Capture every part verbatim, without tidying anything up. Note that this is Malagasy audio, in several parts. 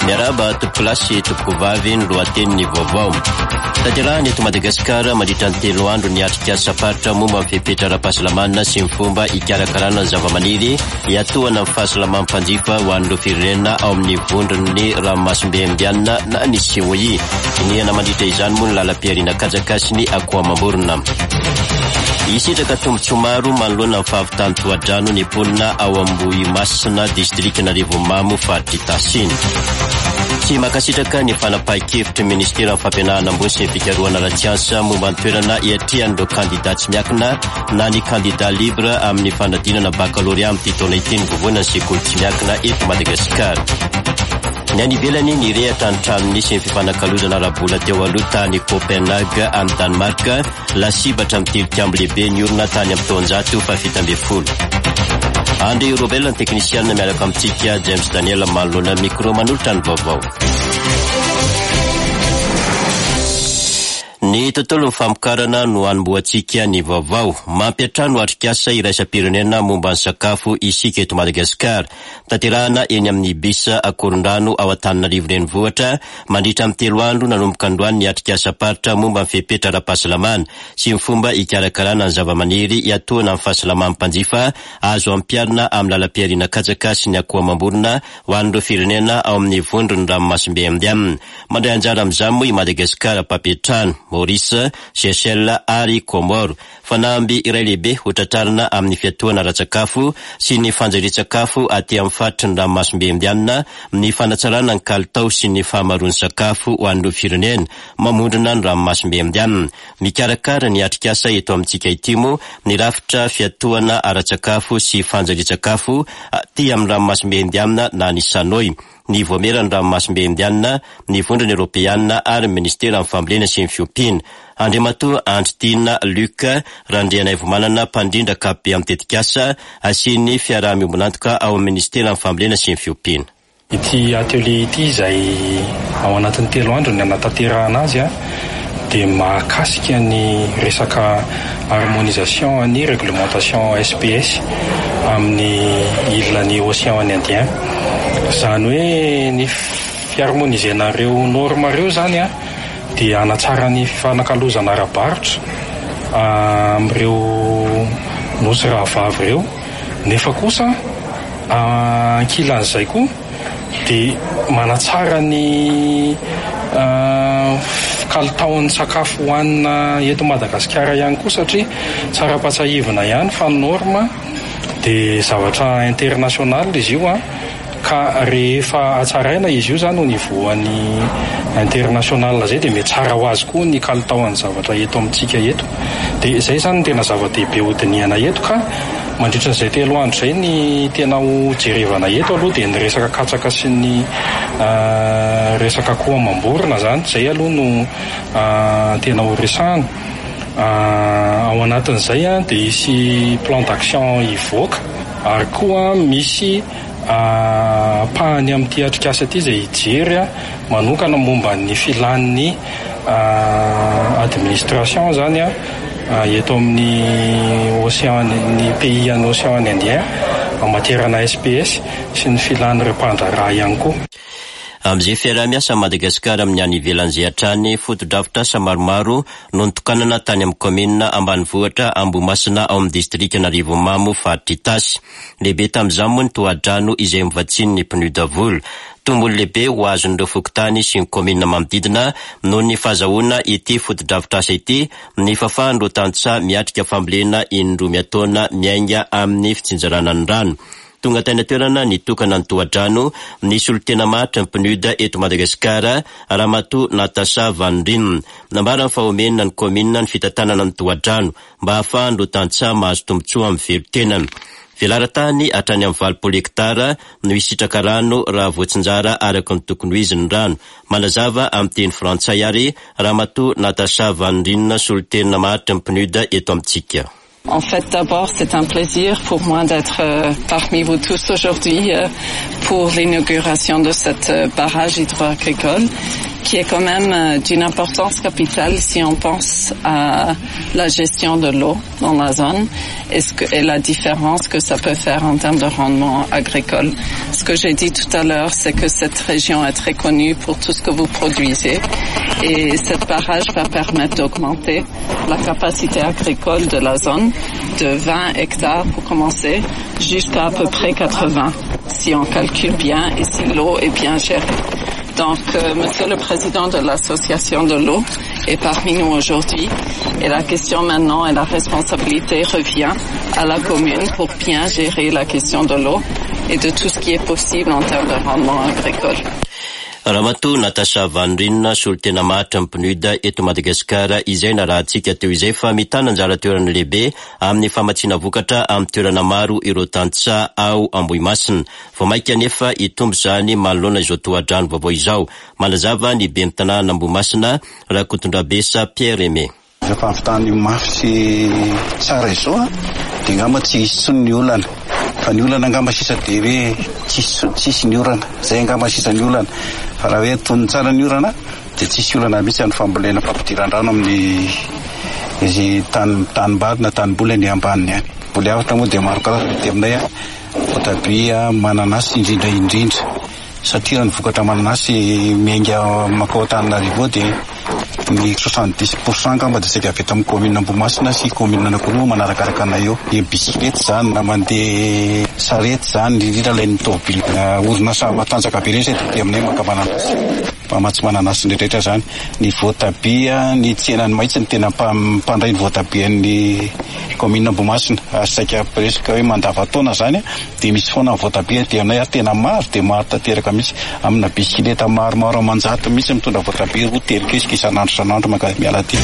Miaraba topoko lasy topoko vavy ny lohatenin'ny vaovao. Tanterahany eto Madagasikara mandritra ny telo andro niatrika saparitra momba ny fepetra ara-pahasalamana sy ny fomba ikarakarana ny zavamaniry hiatoana amin'ny fahasalamam-panjifa ho an'ireo firenena ao amin'ny vondron'ny ranomasimbe indiana na ny C O I. Iniana mandritra izany moa ny lalam-piarina kajaka sy ny akoamamborona. Isitraka tombontsoa maro manoloana ny fahavitany toadrano ny mponina ao Ambohimasina distrikina Rivomamo faritry Tasiny. Tsy makasitraka ny fanapahan-kevitry ministera amin'ny fampianarana ambony sy ny fikarohana ara-tsiansa momba ny toerana hiatrihan'ireo kandidat tsy miankina na ny kandidat libre amin'ny fanadinana baccalauréat amin'ny taona ity ny voavoana ny sekoly tsy miankina eto Madagasikara. Ny any ivelany ny rehatra ny tranony sy ny fifanakalozana arabola teo aloha tany Copenhague amin'ny Danemark lasibatra amin'ny tilikambo lehibe ny orona tany amin'ny taonjato fafito ambin'ny folo. André Robel ny teknisiana miaraka amintsika James Daniel manoloana micro manolotra ny vaovao. Ny tontolo ny famokarana no anomboantsika ny vaovao. Mampiatrano atrikasa iraisam-pirenena momba ny sakafo isika eto Madagasikara. Tanterahana eny amin'ny bisa Akorondrano ao Antananarivo renivohitra mandritra amin'ny telo andro nanomboka androany ny atrikasa paritra momba ny fepetra ara-pahasalamana sy ny fomba ikarakarana ny zavamaniry hiatoana amin'ny fahasalaman'ny-mpanjifa azo ampiarina amin'ny lalam-piarina katsaka sy ny akoamamborona ho an'ireo firenena ao amin'ny vondron'ny ranomasimbe indiana. Mandray anjara amin'izany moa i Madagasikara Papetrano, Maurice, Seychelles ary Comore. Fanamby iray lehibe hotratrarina amin'ny fiatoana ara-tsakafo sy ny fanjarian-tsakafo aty amin'ny faritry ny ranomasimbe indiana, ny fanatsarana ny kalitao sy ny fahamaroan'ny sakafo ho an'ireo firenena mamondrona ny ranomasimbe indiana. Mikarakara ny atrikasa eto amintsika ity moa ny rafitra fiatoana ara-tsakafo sy fanjarian-tsakafo aty amin'ny ranomasimbe indiana na ny Sanoy. Ny voamerany ranomasimbe indiana, ny vondrony Europeana ary ministera amin'ny fambolena sy ny fiompiana. Andriamatoa Andritina Luc randriana ivomanana mpandrindra kapobe amin'ny tetikasa asiany fiaraha-miombonantoka ao amin'ny ministera amin'ny fambolena sy ny fiompiana. Ity atelier ity izay ao anatin'ny telo andro ny anatanterahana azy a dia mahakasika ny resaka harmonisation ny réglementation S P S amin'ny ilan'ny océan Indien. Zany hoe ny fiharmonisena ireo norma ireo zany a dia hanatsara ny fifanakalozana ara-barotra amin'ireo nosy rahavavy ireo. Nefa kosa ankilan'izay koa dia manatsara ny kalitaon'ny sakafo hohanina eto Madagasikara ihany koa satria tsara patsahivana ihany fa norma dia zavatra international izy io a ka rehefa hatsaraina izy io zany ho nivoan'ny international zay dia mety tsara ho azy koa ny kalitaon'ny zavatra eto amintsika eto. Dia izay zany tena zava-dehibe hodiniana eto ka mandritra n'izay telo andro izay ny tena ho jerevana eto aloha dia ny resaka katsaka sy ny uh, resaka akoamamborona zany zay aloha no uh, tena ho resahana. Uh, ao anatin'izay a dia isy plan d'action hivoaka ary koa misy Uh, pahany amin'ity atrikasa ity izay hijery a manokana momba ny filan'ny uh, administration zany a uh, eto amin'ny océan ny pays any océan Indien en matière na S P S sy ny filan'ireo mpandraharaha ihany koa. Amin'izay fiaraha-miasa Madagasikara amin'ny any ivelan'izay hatrany foto-drafitrasa maromaro no nitokanana tany amin'ny komina ambanivohitra Ambohimasina ao amin'ny distrikina Rivomamo faritry Tasy. Lehibe tamin'izany moa ny tohadrano izay mivatsiny ny pneu d'avola. Tombony lehibe ho azon'ireo fokotany sy ny komina manodidina noho ny fahazahoana ity foto-drafitrasa ity ny fahafahan'ireo tantsaha miatrika fambolena indroa miataona miainga amin'ny fitsinjarana ny rano. Tonga tany toerana nitokana ny tohadrano nisy olo tena matra ny pneuda eto Madagasikara Ramatoa Natasha Van Ryn. Nambara ny fahomenina ny komina ny fitantanana ny tohadrano mba hahafahan'ireo tantsaha mahazo tombotsoa amin'ny velon-tenany. Velaran-tany hatrany amin'ny valopolo hektara no hisitraka rano raha voatsinjara araka ny tokony ho izy ny rano. Manazava amin'ny teny frantsay ary Ramatoa Natasha Van Ryn solon-tena matra ny pneuda eto amintsika. En fait, d'abord, c'est un plaisir pour moi d'être euh, parmi vous tous aujourd'hui euh, pour l'inauguration de cette euh, barrage hydroagricole qui est quand même euh, d'une importance capitale si on pense à la gestion de l'eau dans la zone et, ce que, et la différence que ça peut faire en termes de rendement agricole. Ce que j'ai dit tout à l'heure, c'est que cette région est très connue pour tout ce que vous produisez et cette barrage va permettre d'augmenter la capacité agricole de la zone de vingt hectares pour commencer jusqu'à à peu près quatre-vingts si on calcule bien et si l'eau est bien gérée. Donc, euh, Monsieur le Président de l'Association de l'eau est parmi nous aujourd'hui et la question maintenant et la responsabilité revient à la commune pour bien gérer la question de l'eau et de tout ce qui est possible en termes de rendement agricole. Ramatoa Natasha Vanrinina solo tena matra mpinoida eto Madagasikara izay na raha antsika teo izay fa mitana anjara toerana lehibe amin'ny famatsiana vokatra amin'ny toerana maro ireo tantsa ao Ambohimasina. Vomaika anefa itombo zany manoloana izao tohadrano vaovao izao. Manazava ny ben'ny tanàna Ambohimasina Rakotondrabesa Pierre Aimé. Rehefa avy mafy sy tsara izao dia ngamba tsy hisy tsony ny olana fa ny olana ngamba sisa dia hoe tsisy ny orana zay ngamba sisa ny olana fa raha hoe tony tsara ny orana dia tsisy olana mihitsy amin'ny fambolena fampidiran-drano amin'ny izy tany tanimbary na tanimboly ny ambaniny any. Mboly avatra moa dia maro karazana dia aminay a voatabia mananasy indrindra indrindra satria ny vokatra mananasy miainga makao-Antananarivo dia ny soixante-dix pourcent ngamba dia saika avy eto amin'ny commune Ambohimasina sy commune anankiroa manarakaraka anay eo. Ny bisikilety zany na mandeha sarety zany indrindra ilain'ny tômôbila orinasa matanjaka be rehetra dia aminay maka mananasy mpamatsy mananasy rehetra zany. Ny voatabia ny tsenany mahitsy ny tena mpandray ny voatabia ny commune Ambohimasina ary saika presque hoe mandava-taona zany dia misy foana ny voatabia dia aminay ary tena maro dia maro tanteraka mihitsy amina bisikileta maromaro amanjato mihitsy mitondra voatabia roa telo kesika isan'andro isan'andro maka miala ty.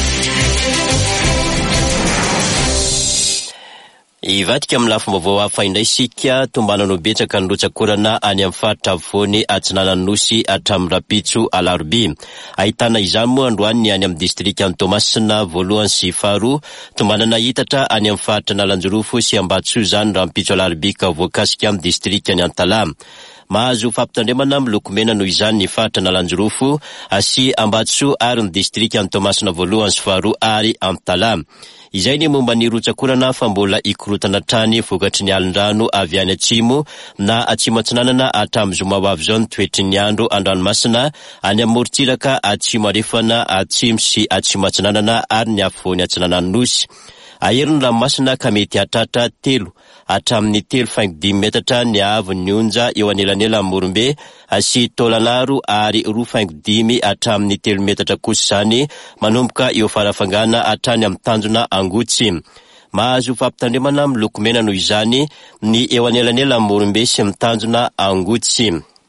Ivadika amin'ny lafiny vaovao hafa indray isika tombanano betsaka ny rotsakorana any amin'ny faritra Avony Atsinanana Nosy hatramin'ny Rapitso Alarobia. Ahitana izany moa androany ny any amin'ny distrika ny Toamasina voalohany sy faharoa, tombanana hitatra any amin'ny faritra Nalanjorofo sy Ambatsoa izany Rapitso Alarobia ka voakasika amin'ny distrika ny Antala. Mahazo fampitandremana miloko mena noho izany ny faritra Nalanjorofo sy Ambatsoa ary ny distrika ny Toamasina voalohany sy faharoa ary Antala. Izay ny momba ny rotsakorana fa mbola ikorotana trany vokatry ny alin-drano avy any atsimo na atsimo atsinanana hatramin'ny zoma ho avy izao ny toetry ny andro an-dranomasina any amin'ny morontsiraka atsimo arefana atsimo sy atsimo atsinanana ary ny afovoany Atsinanana Nosy. Aheriny ranomasina ka mety hatratra telo hatramin'ny telo faingo dimy metatra ny avon'ny onja eo anelanela amin'ny Morombe sy Tolanaro ary roa faingo dimy hatramin'ny telo metatra kosa izany manomboka eo farafangana hatrany amin'ny tanjona Angotsy. Mahazo fampitandremana miloko mena noho izany ny eo anelanela amin'ny Morombe sy amin'ny tanjona Angotsy.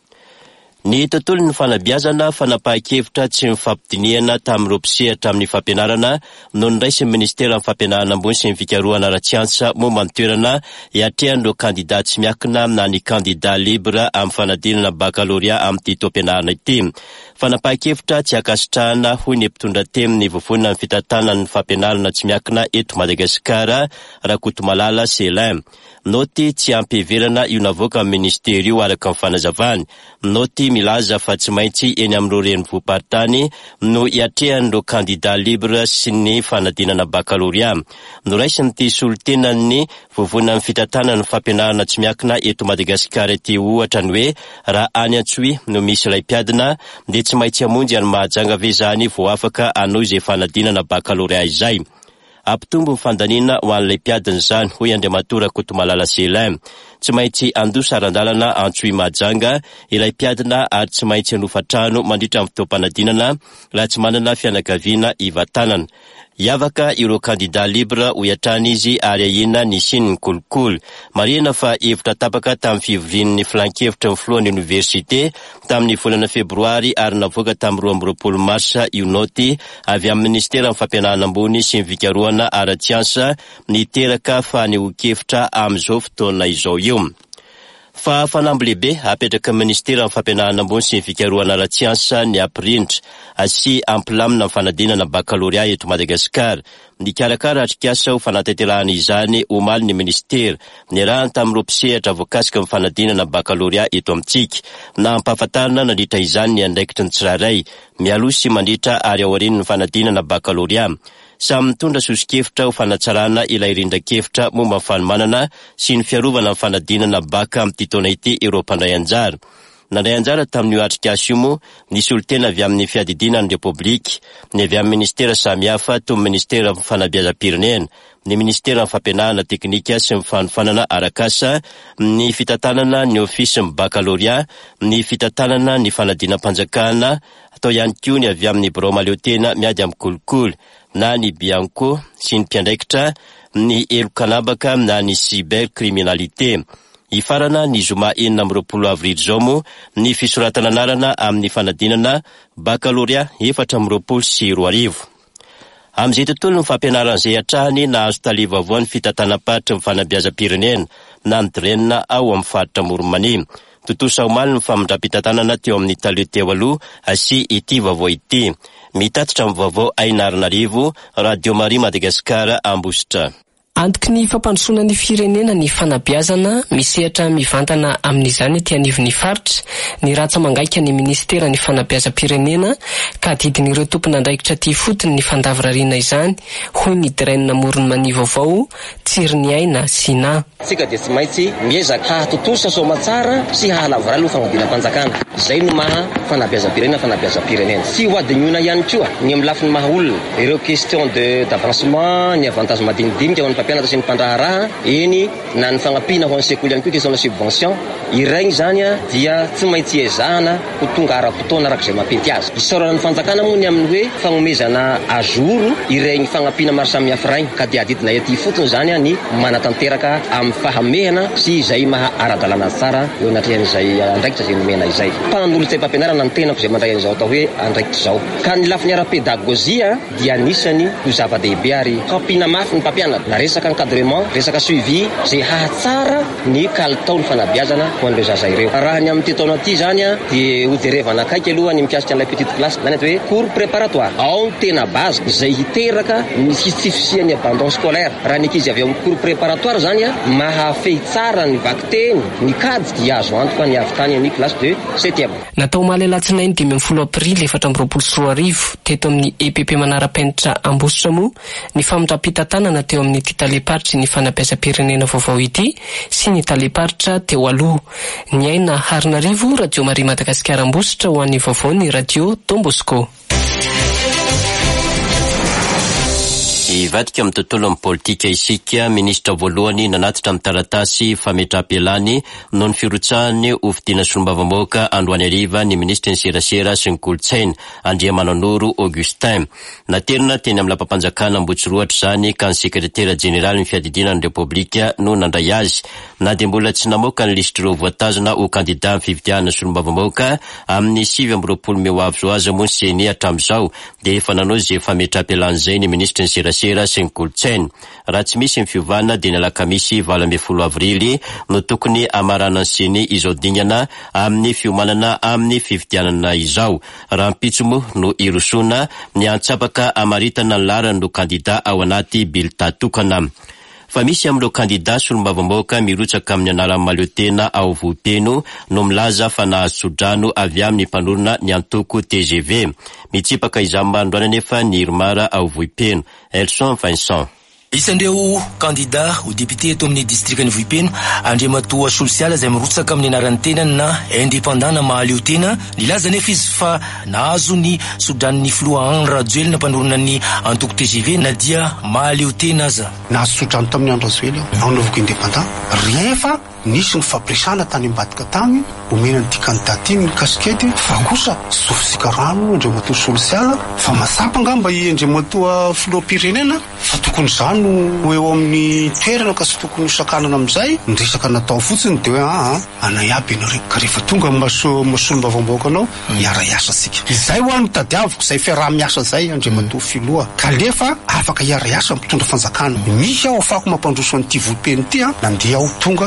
Ny tontolon'ny fanabeazana fanapahan-kevitra tsy mifampidiniana tamin'ny ropisehatra amin'ny fampianarana no niraisin'ny ministera amin'ny fampianarana ambony sy ny fikarohana ara-tsiansa momba ny toerana hiatrehan'ireo kandida tsy miakina na ny kandida libra amin'ny fanadinana bakaloria amin'ny ity taom-pianarana ity. Fanapahan-kevitra tsy akasitrahana hoy ny mpitondra teny ny vovonina ny fitantanana ny fampianarana tsy miakina eto Madagasikara Rakotomalala Selin. Noty tsy ampiheverana io navoaka amin'ny ministera io araka ny fanazavany. Noty milaza fa tsy maintsy eny amin'ireo renivohim-paritany no hiatrehan'ireo kandida libra sy ny fanadinana bakaloria. Noraisiny ity solotenan'ny vovonina ny fitantanana ny fampianarana tsy miakina eto Madagasikara ity ohatra ny hoe raha any Antsohi no misy ilay mpiadina dia tsy maintsy hamonjy any mahajanga ve zany vao afaka anao izay fanadinana bakaloria izay. Ampitombo ny fandaniana ho an'ilay mpiadina izany hoy Andriamatora Rakotomalala Selin. Tsy maintsy andosa arandalana Antsohi mahajanga ilay mpiadina ary tsy maintsy hanofa-trano mandritra amin'ny fotoam-panadinana raha tsy manana fianakaviana hivatanana. Iavaka ireo kandida libra ho iatrany izy ary ahina ny sininy kolokolo. Marina fa hevitra tapaka tamin'ny fivorian'ny filan-kevitra ny filohan'ny oniversite tamin'ny volana febroary ary navoaka tamin'ny roa amby roapolo marsa io noty avy amin'ny ministera amin'ny fampianarana ambony sy ny fikarohana ara-tsiansa niteraka fa ny ho-kevitra amin'izao fotoana izao io. Fa fanambo lehibe apetraka ministera amin'ny fampianarana ambony sy ny fikarohana ara-tsiansa ny ampirindra asy ampilamina amin'ny fanadinana baccalauréat eto Madagasikara. Nikarakara atrikasa ho fanatanterahana izany omaly ny ministera niarahany tamin'ny roapsehatra voakasika amin'ny fanadinana baccalauréat eto amintsika na ampahafantarana nandritra izany ny andraikitry ny tsirairay mialoha sy mandritra ary aorian'ny fanadinana baccalauréat. Samy mitondra sosikefitra ho fanatsarana ilay rindran-kefitra momba fanomanana sy ny fiarovana amin'ny fanadinana baka amin'ity taona ity ireo mpandray anjara. Nandray anjara tamin'io atrikasa io moa nisy olon-tena avy amin'ny fiadidinan'ny Repoblika, ny avy amin'ny ministera samihafa toy ny ministera fanabeazam-pirenena, ny ministera ny fampianarana teknika sy ny fanofanana arakasa, ny fitantanana ny ofisin'ny baccalauréat, ny fitantanana ny fanadinam-panjakana, atao ihany koa ny avy amin'ny birao mahaleotena miady amin'ny kolikoly na ny bianco sy ny mpiandraikitra, ny elokanabaka na ny cybercriminalité. Ifarana ny zoma enina amby roapolo avrily zao moa ny fisoratana anarana amin'ny fanadinana baccalauréat efatra amby roapolo sy roa arivo. Amin'izay tontolo ny fampianaran'izay hatrahany nahazo taliva avao ny fitantanam-patry ny fanabeazam-pirenena na ny drenina ao amin'ny faritra Moronmany. Totosa omaly ny famindram-pitantanana teo amin'ny talio teo aloha asy ity vaovao ity. Mitatitra amin'ny vaovao Ainarinarivo, Radio Maria Madagasikara, Ambositra. Antoky ny fampandrosoana ny firenena ny fanabeazana misehatra mivantana amin'izany ety anivon'ny faritra ny ratsa mangaika ny ministera ny fanabeazam-pirenena ka didin'ireo tompon'andraikitra ty fotony ny fandavirariana izany hoy ny drenina Moronmany vaovao Tsiriny Aina Sina. Sika dia tsy maintsy miezaka hahatotosa somatsara sy hahalavoralo ho fanadinam-panjakana. Izay no maha fanabeazam-pirenena fanabeazam-pirenena. Tsy ho adiniona ihany koa ny amin'ny lafiny maha olona ireo question de d'avancement ny avantage madinidinika ho an'ny mpampianatra sy ny mpandraharaha eny na ny fagnampina ho an'ny sekoly ihany koa question de subvention. Iregny zany dia tsy maintsy ezahana ho tonga ara-potoana arak'izay mampety azy. Isaorana ny fanjakana moa ny amin'ny hoe fagnomezana ajoro iregny fagnampina maro samihafa rainy ka dia adidina ety fotony zany ny manatanteraka amin'ny fahamehana sy izay maha ara-dalàna tsara eo anatrehan'izay andraikitra izay nomena izay. Mpanolotra tsy mpampianarana ny tenako izay mandray an'izao atao hoe andraikitra izao. Ka ny lafiny ara-pedagozia dia anisany ho zava-dehibe ary kampina mafy ny mpampianatra na resaka encadrement, resaka suivi izay hahatsara ny kalitaon'ny fanabeazana ho an'ireo zaza ireo. Raha ny amin'ny taona ity zany dia hojerevana akaiky aloha ny mikasika an'ilay petite classe zany hoe cours préparatoire. Ao ny tena base izay hiteraka ny hisifisian'ny abandon scolaire. Raha ny ankizy avy amin'ny cours préparatoire zany mahafehy tsara ny vakteny ny kady dia azo antoka ny avy tany amin'ny classe de septième. Natao omaly alatsinainy dimy ambin'ny folo aprily efatra amby roapolo sy roa arivo teto amin'ny E P P manara-penitra Ambositra moa ny famindram-pitantanana teo amin'ny ity taleparitra ny fanabeazam-pirenena vaovao ity sy ny taleparitra teo aloha. Ny Aina Harinarivo, Radio Maria Madagasikara, Ambositra ho an'ny vaovao ny Radio Don Bosco. Ivadika amin'ny tontolo amin'ny politika isika, ministra voalohany nanatitra amin'ny taratasy fametraha-pialany noho ny firotsahany ho fidiana solombavamboaka androany hariva ny ministra ny serasera sy ny kolotsaina Andriamananoro Augustin. Naterina teny amin'ny lampam-panjakana Ambohitsiroatra zany ka ny sekretera jeneraly ny fiadidinan'ny Repoblika no nandray azy. Na dia mbola tsy namoaka ny lisitra ireo voatazana ho kandida amin'ny fifidianana solombavamboaka amin'ny sivy amby roapolo meo avy zao aza moa ny seny hatramin'izao dia efa nanao izay fametraha-pialany izay ny ministra ny serasera sy ny kolotsaina. Raha tsy misy ny fiovana dia ny alakamisy valo ambin'ny folo avrily no tokony amarana ny seny izao dingana amin'ny fiomanana amin'ny fifidianana izao. Raha mpitso moa no irosona ny antsapaka amaritana ny larany no kandida ao anaty bilita tokana. Fa misy amin'ireo kandida solombavamboaka mirotsaka amin'ny anaran'ny mahaleotena ao Vohipeno no milaza fa nahazo-tso-drano avy amin'ny mpanorona ny antoko T G V. Mitsipaka izany mandroana nefa ny Irmara ao Vohipeno. Elson Vincent. Isandreo kandida ho député eto amin'ny distrikany Vohipeno, Andriamatoa Solisiala izay mirotsaka amin'ny anaran'ny tenany na indépendant na mahaleotena, nilaza nefa izy fa nahazo ny sodran'ny filoha Henri Rajoelina na mpanorona ny antoko T G V na dia mahaleotena aza. Nahazo sodrano tamin'ny Henri Rajoelina ao naovoko indépendant rehefa nisy ny fampiresana tany ambadika tany omena ny ty kandidaty ny kasikety fa kosa sofisika rano Andriamatoa Solisiala fa masapa ngamba i Andriamatoa filoham-pirenena fa tokony zany no eo amin'ny toerana ka sy tokony sakanana amin'izay ny resaka natao fotsiny dia hoe ah anay aby ianareo ka rehefa tonga masolombavamboaka anao miara iasa sika izay ho any tadiaviko izay fiaraha-miasa zay Andriamatoa filoha ka lefa afaka hiara iasa mitondra fanjakana misy aho afako mampandroso an'ity Vohipeno ity a nandeha aho tonga nandroso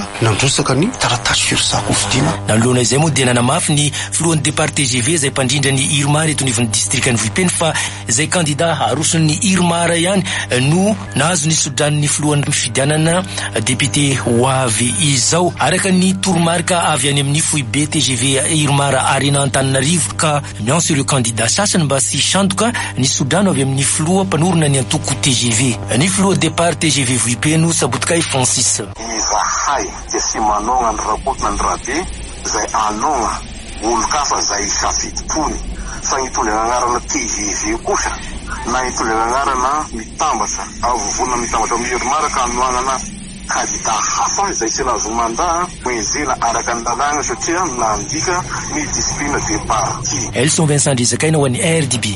arotsaka ny taratasy firesako fidina. Nanoloana izay moa dia nanamafy ny filohan'ny départ T G V izay mpandrindra ny Irmara eto anivon'ny distrikany Vohipeno fa izay candidat aroson'ny Irmara ihany no nahazo ny sodran'ny filohan'ny fidianana député hoavy izao. Araka ny toromarika avy any amin'ny foibe T G V Irmara Arena Antananarivo ka mianso ireo candidat sasany mba sy sandoka ny sodrano avy amin'ny filoha mpanorona ny antoko T G V. Ny filoha départ T G V Vohipeno Sabotkay Francis. Izahay dia sy manonga ny rakotona ny rabe zay anonga olo-kafa zay safidy-pony fa nitole gn'agnarana T G V kosa na nitole gn'agnarana mitambatra avovona mitambatra amin'ny Irmara ka anoagnana kandida hafa zay tsy lazo manda moezela araka ny lalàna satria nandika ny discipline de parti. Elson Vincent Dizakaina ho an'ny R D B.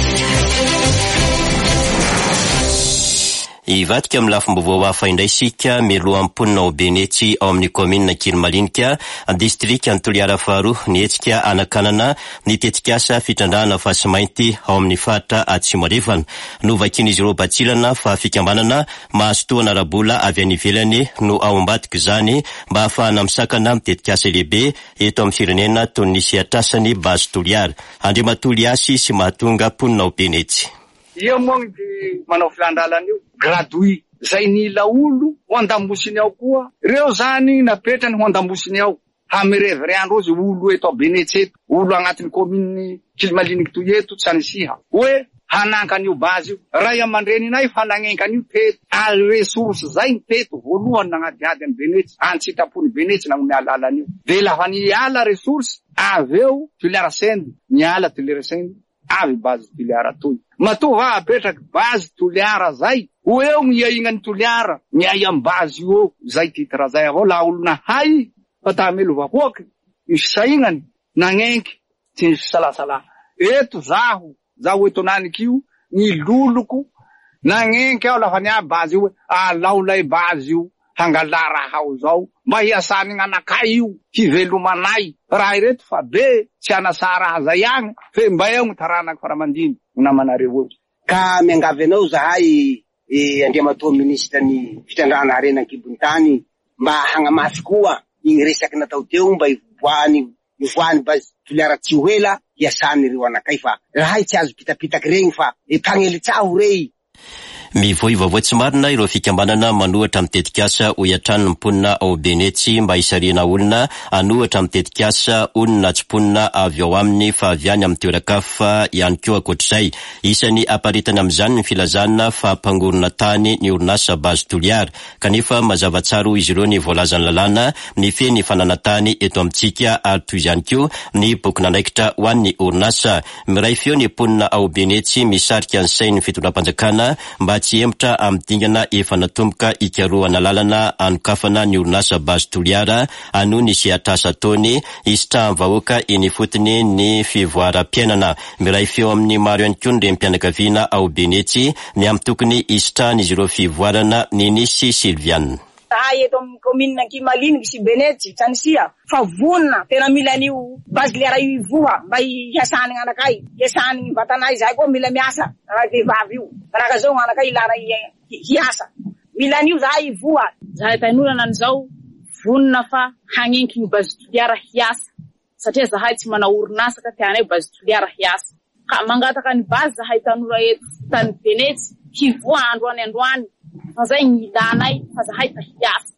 Ivadika amin'ny lafim-baovao hafa indray isika mialoha amponina ao Benetsy ao amin'ny komina Kilimalinika distrika ny Toliara faharoa nietsika anakanana ny tetikasa fitrandrahana Fasimainty ao amin'ny fatra Atsimonarivana. Novakin'izy ireo batsilana fa fikambanana mahasotoana arabola avy any ivelany no ao ambadika izany mba ahafahana misakana amin'ny tetikasa lehibe eto amin'ny firenena toy ny siatrasany Basy Toliara. Andriamatoly Asy sy mahatonga ponina ao Benetsy. Io moa ny manao filandralana io gratuit zay nila olo ho andambosiny ao koa reo zany napetrany ho andambosiny ao hamirevy andro zy olo eto a Benetsy eto olo agnatin'ny kominy Kilimaliniky toy eto Tsanisiha hoe hanankany io bazy io ray aman-dreninay fa nangenkany io teto a resource zay ny teto voalohany nagnadiady any Benetsy antsitapony Benetsy na miala alany io de lafa niala resource aveo Toliara Sendy niala Toliara Sendy avy bazy Toliara toy matova apetraky bazy Toliara zay ho eo miaignany Toliara miay am bazy io zay titra zay avao la olo nahay fa tamelo vahoaky isaignany nangenky tsy salasala eto zaho zaho eto naniky io ny loloko nangenky aho lafa nia bazy io alao lay bazy io hangala raha ao zao mba hiasany gn'anakay io hivelomanay raha ireto fa be tsy anasa raha zay agny fe mba eo gny taranaky faramandiny namanareo eo ka miangavy anao zahay e andriamatoa ministra ny fitrandrahana arena Kibonitany mba hagnamafy koa igny resaky natao teo mba ivoany ivoany bazy Toliara tsy hoela hiasany reo anakay fa rahay tsy azo pitapitaky regny fa empagnelitsaho rey. Mivoivavao tsy marina ireo fikambanana manohatra amin'ny tetikasa ho iatrano ny mponina ao Benetsy mba hisariana olona anohatra amin'ny tetikasa olona tsy mponina avy ao aminy fa avy any amin'ny toerakafa ihany koa akoatr'izay. Isany aparitany amin'izany ny filazana fa ampangorona tany ny orinasa Basy Toliara kanefa mazava tsara izy ireo ny voalazany lalàna ny feny fananantany eto amintsika ary toy izany koa ny boky nandraikitra ho an'ny orinasa. Miray feo ny mponina ao Benetsy misarika ny sain'ny fitondram-panjakana mba tsy emitra amin'ny dingana efa natomboka ikaroana lalana anokafana ny orinasa Basy Toliara anoho ny siatrasa ataony isitrahan'ny vahoaka eny fotony ny fivoaram-piainana. Miray feo amin'ny maro ihany koa ny rem-pianakaviana ao Benetsy ny amin'ny tokony isitrahany izy ireo fivoarana Ninisy Silviane. Zahay eto amin'ny komina Kimaliniky sy Benetsy Tsanisiha fa vonona tena mila an'io Basy Toliara io ivoha mba hiasany gn'anakay hiasany gny vatanay zahay koa mila miasa raha vehivavy io raha zao gn'anakay ilana hiasa mila an'io zahay ivoha. Zahay tanora an'izao vonona fa hagnenky gny Basy Toliara hiasa satria zahay tsy manao orinasa ka tianay Basy Toliara hiasa ka mangataka ny bazy zahay tanora eto tany Benetsy hivoha androany androany fa zay gny ilanay fa zahay ta hiasa.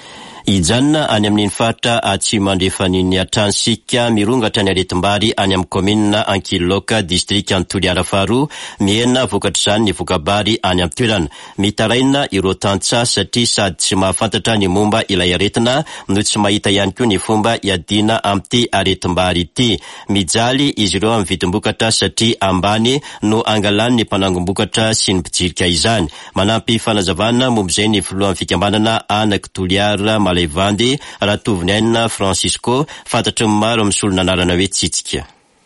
Ijanona any amin'ny faritra atsy mandrefan'ny atransika mirongatra ny aretim-bary any amin'ny komina Ankiloka distrika ny Toliara faharoa miena vokatr'izany ny vokabary any amin'ny toerana. Mitaraina ireo tantsa satria sady tsy mahafantatra ny momba ilay aretina no tsy mahita ihany koa ny fomba iadina amin'ity aretim-bary ity. Mijaly izy ireo amin'ny vidim-bokatra satria ambany no angalany ny mpanangom-bokatra sy ny mpijirika izany. Manampy fanazavana momb'izay ny filohan'ny fikambanana anaky Toliara Vandy ratovinaina Francisco fantatry ny maro amin'ny solona anarana hoe Tsitsika.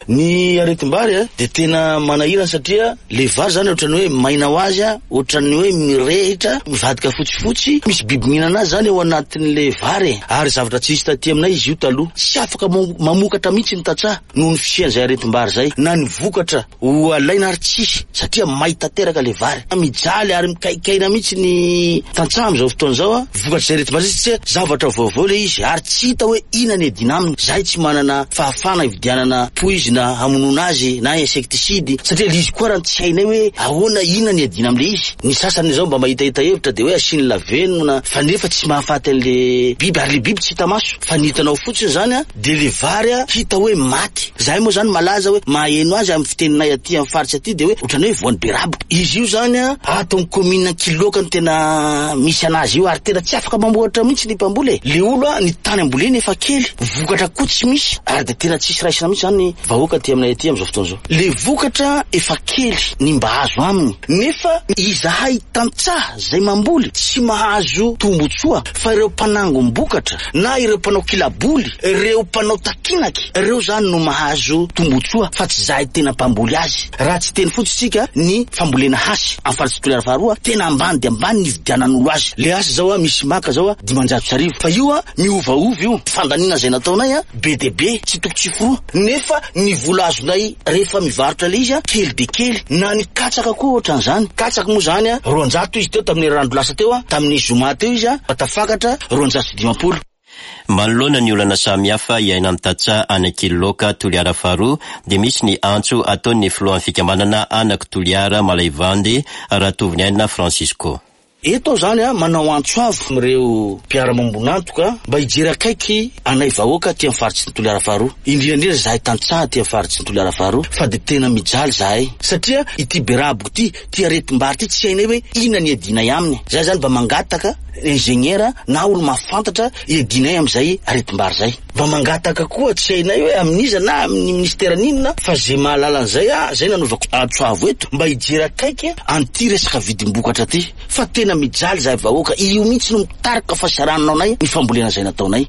Ny aretim-bary a de tena manahirana satria le vary zany ohatrany hoe maina ho azy a, ohatrany hoe mirehitra, mivadika fotsifotsy, misy biby mihinana azy zany ao anatin'le vary, ary zavatra tsisy taty aminay izy io taloha, tsy afaka mamokatra mihitsy ny tantsaha noho ny fisian'izay aretim-bary zay, na ny vokatra ho alaina ary tsisy satria maita teraka le vary, mijaly ary mikaikaina mihitsy ny tantsaha am'izao fotoana zao a, vokatra zay aretim-bary satria zavatra vaovao le izy ary tsy hita hoe ina ny edina aminy, zay tsy manana fahafana hividianana poizy na hamonoana azy na insektisidy satria le izy koa raha tsy hainay hoe ahoana ina ny edina am'le izy. Ny sasany zao mba mahitaita hevitra de hoe asiny lavenona fa nefa tsy mahafaty an'le biby, ary le biby tsy hita maso fa ny hitanao fotsiny zany a de le vary a hita hoe maty. Zahay moa zany malaza hoe maheno azy amin'ny fiteninay aty amin'ny faritsy aty de hoe ohatrany hoe voan'ny berabo. Izy io zany a ato amin'ny commune Kiloka ny tena misy anazy io, ary tena tsy afaka mamboatra mihitsy ny mpamboly. Le olo a ny tany amboleny efa kely, vokatra koa tsy misy, ary de tena tsisy raisina mihitsy zany ny vahoaka aty aminay aty am'izao fotoana zao. Le vokatra efa kely ny mba azo aminy, nefa izahay tantsaha zay mamboly tsy mahazo tombotsoa, fa ireo mpanangom-bokatra na ireo mpanao kilaboly, ireo mpanao takinaky, ireo zany no mahazo tombotsoa fa tsy zahay tena mpamboly azy. Raha tsy teny fotsitsika ny fambolena hasy amin'ny faritsy Toliara faharoa tena ambany de ambany ny vidianan'olo azy. Le hasy zao a misy maka zao a dimanjato sy arivo, fa io a miovaova io, fandanina zay nataonay a be de be tsy toko tsy foroa, nefa ny vola azonay rehefa mivarotra le izy a kely de kely. Na ny katsaka koa ohatran'izany, katsaka moa zany a roanjato izy teo tamin'ny rando lasa teo a, tamin'ny zoma teo izy a tafakatra roanjato sy dimampolo. Manoloana ny olana samihafa iaina amin'ny tantsaha any Kiloka Toliara faharoa de misy ny antso ataon'ny filohan'ny fikambanana anaky Toliara Malayvandy Ratoviny Aina Francisco. Eto zany a manao antso avo mireo mpiara-mambonantoka mba hijery akaiky anay vahoaka ty amin'ny faritsy ny Toliara faharoa, indrindrandrindra zahay tantsaha ty amin'ny faritsy ny Toliara faharoa, fa de tena mijaly zahay satria ity beraboko ty ty aretim-bary ty tsy hainay hoe ina ny edinay aminy. Zay zany mba mangataka ingénieur na olo mahafantatra edinay am'izay aretim-bary zay, mba mangataka koa tsy hainay hoe amin'iza na amin'ny ministera ninona, fa zay mahalala an'izay a zay nanovako antso avo eto mba hijery akaiky an'ty resaka vidim-bokatra ty, fa tena mijaly zahay vahoaka, io mihitsy no mitarika fahasarananao nay ny fambolena zay nataonay.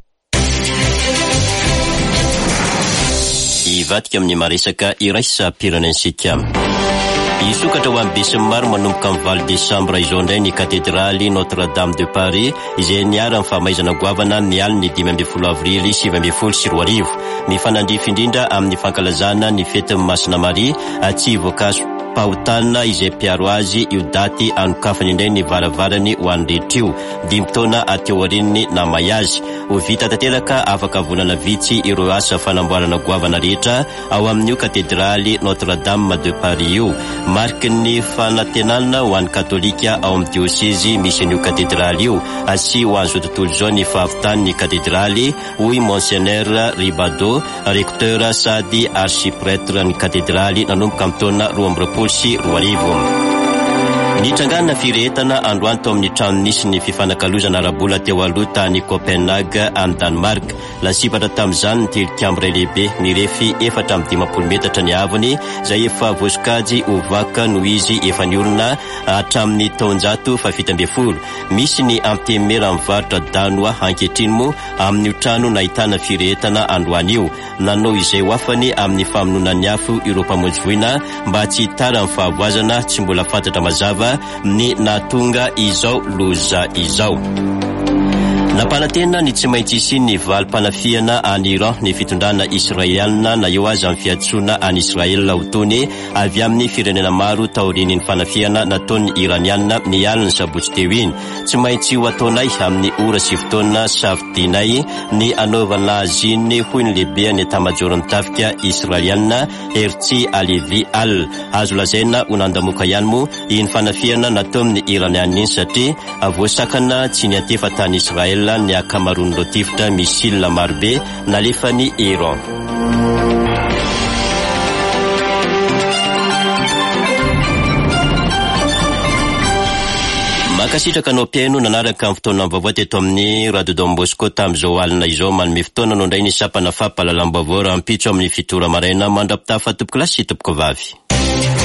Ivadika amin'ny maresaka iraisam-pirenensika. Isokatra ho amin'ny besy maro manomboka amin'ny valo desambra izao indray ny katedraly Notre-Dame de Paris izay niara amin'ny fahamaizana goavana ny aliny dimy ambin'ny folo avrily sivy ambin'ny folo sy roa arivo. Mifanandrify indrindra amin'ny fankalazana ny fety Masina Maria tsy voankazo pahotana izay mpiaro azy io daty anokafany indray ny varavarany ho an'ny rehetra io. Dimy taona ateo arininy namay azy. Ho vita tanteraka afaka volana vitsy ireo asa fanamboarana goavana rehetra ao amin'io katedraly Notre-Dame de Paris io. Mariky ny fanantenana ho an'ny katolika ao amin'ny diocèse misy an'io katedraly io. Asy ho an'izao tontolo izao ny fahavitan'ny katedraly hoy Monseigneur Ribado, recteur sady archiprêtre ny katedraly nanomboka amin'ny taona roa amby roapolo sy roa arivo. Nitrangana firetana androany tao amin'ny trano nisy ny fifanakalozana arabola teo aloha tany Copenhague any Danemark. Lasipatra tamin'izany ny tilikambo iray lehibe mirefy efatra amin'ny dimampolo metatra ny avony izay efa voasokajy ho vaka noho izy efa niorina hatramin'ny taonjato fafito ambin'ny folo. Misy ny amtemera mivarotra danoa ankehitriny moa amin'io trano nahitana firetana androany io. Nanao izay ho afany amin'ny famonoana ny afo ireo mpamonjy mba tsy hitara amin'ny fahavoazana tsy mbola fantatra mazava ny natonga izao loza izao. Napanatena ny tsy maintsy isy ny valim-panafiana any Iran ny fitondrana Israeliana na eo azy amin'ny fiantsoana any Israel ho tony avy amin'ny firenena maro taoriany ny fanafiana nataon'ny Iraniana ny aliny sabotsy teo iny. Tsy maintsy ho ataonay amin'ny ora sy fotoana safidinay ny anaovana azy iny hoy ny lehibe ny etamajoro mitafika Israeliana Herzi Alevi Al. Azo lazaina ho nandamoka ihany moa iny fanafiana natao amin'ny Iraniana iny satria voasakana tsy niantefa tany Israel ny akamaroany lotifitra misile marobe nalefany Iran. Makasitraka anao piaino nanaraka amin'ny fotoana vaovao teto amin'ny Radio Don Bosco tamin'izao alina izao manome fotoana no indray ny sapana fampahalalam-baovao raha mpitso amin'ny fitora maraina mandrapitafa tompoko lasy sy tompoko vavy.